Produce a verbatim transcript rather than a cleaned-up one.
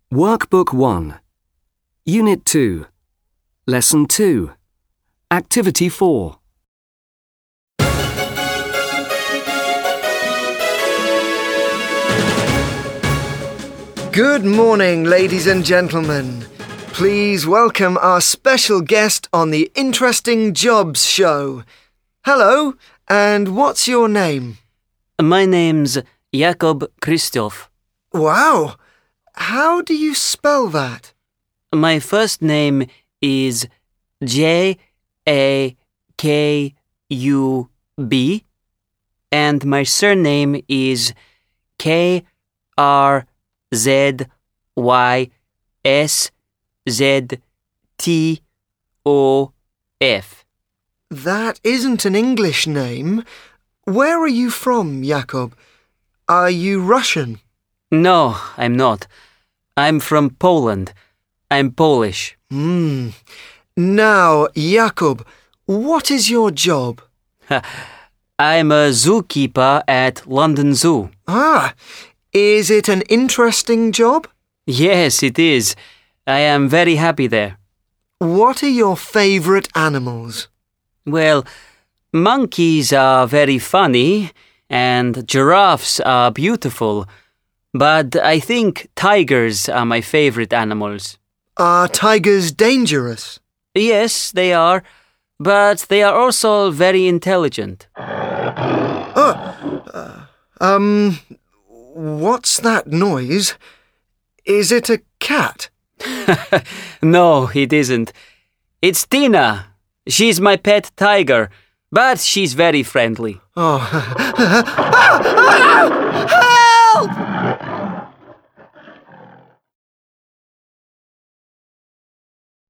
Workbook one. Unit two. Lesson two. Activity four. Good morning, ladies and gentlemen. Please welcome our special guest on the Interesting Jobs show. Hello, and what's your name? My name's Jakob Christoph. Wow! How do you spell that? My first name is J A K U B, and my surname is K R Z Y S Z T O F. That isn't an English name. Where are you from, Jakob? Are you Russian? No, I'm not. I'm from Poland. I'm Polish. Hmm. Now, Jakob, what is your job? I'm a zookeeper at London Zoo. Ah, is it an interesting job? Yes, it is. I am very happy there. What are your favourite animals? Well, monkeys are very funny and giraffes are beautiful, but I think tigers are my favorite animals. Are tigers dangerous? Yes, they are, but they are also very intelligent. Oh, uh, um, what's that noise? Is it a cat? No, it isn't. It's Tina. She's my pet tiger, but she's very friendly. Oh. Help!